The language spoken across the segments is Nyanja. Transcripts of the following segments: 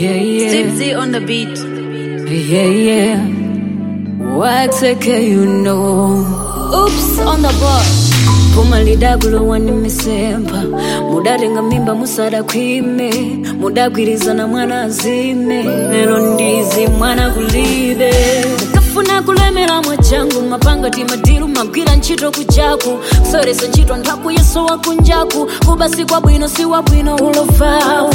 Steve Z on the beat. Waxeke you know. Oops on the board. Puma lidagulo wani misempa. Mudarenga mimba musada kwime. Mudagwiriza na mwana azime. Lero ndizi mwana kulibe. Kafuna kulemera mwachangu. Mapanga timadiru magwira nchito kujaku. Kusoresa nchito ntaku yeso wakunjaku. Kubasi kwa bwino si wabwino ulofau.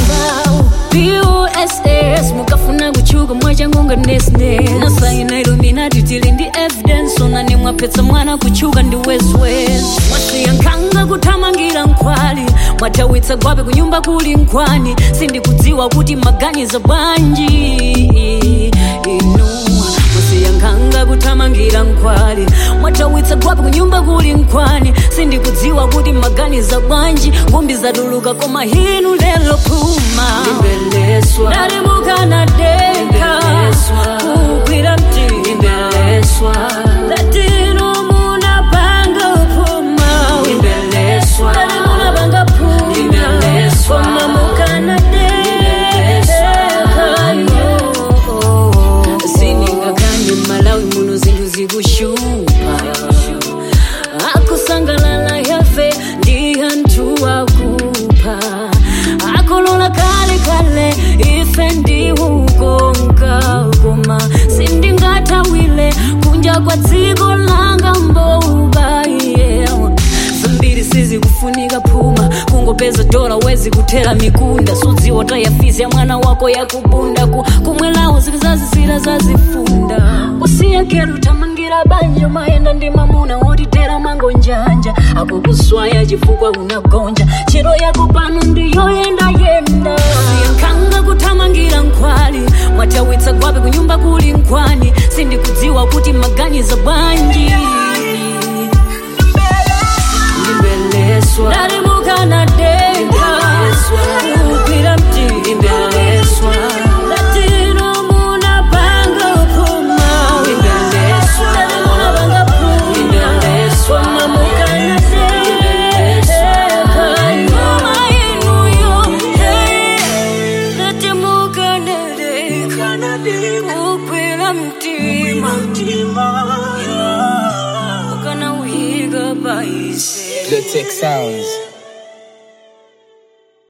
PUSS mukafuna kuchuga mwachangu nga nesne. Nasa ina Illuminati tili ndi evidence. Onani mwapetsa mwana kuchuga ndi wes. Mwasiyankanga kutamangira nkwali. Mwatawitsa gwape kunyumba kuli nkwani. Sindi kudziwa kuti maganiza bwanji. Mwasiyankanga kutamangira nkwali. Mwatawitsa gwape kunyumba kuli nkwani. Sindi kudziwa kuti maganiza bwanji. Ngumbi zaduluka koma hinu lelo puma. Limbeleswa Nalimuka na deka kukwira mti. Limbeleswa Latino muna banga puma. Limbeleswa Nalimuna banga puma. Limbeleswa Koma muka na deka Sininga kandi Malawi muno zindu zigushupa. Akusangalala yafe ndi hantu akupa. Akolola kale kale ife ndi ukonka koma sindingata wile kunja kwa dziko langa mbouba Zambiri sizi kufunika puma kungopeza dola wezi kutera mikunda sudzi wota yafizi ya mwana wako ya kubunda kumwelawo zikizazisira zazifunda usiya keru tamangira banjo maenda ndi mamuna wotitera mango njanja ako kuswaya chifukwa unagonja chero yako pano ndiyo yenda Siyankanga kutamangira nkwali mwatawitsa gwape kunyumba kuli nkwani sindi kudziwa kuti maganiza bwanji Limbeleswa Nalimuka na deka kukwira mti. Limbeleswa Latino muna banga puma. Limbeleswa Nalimuna banga puma. Limbeleswa Mamuka na deka Nyuma inu yo hey. Natimuka na deka kukwira mtima. Ukana uhiga baise The Tech Sounds.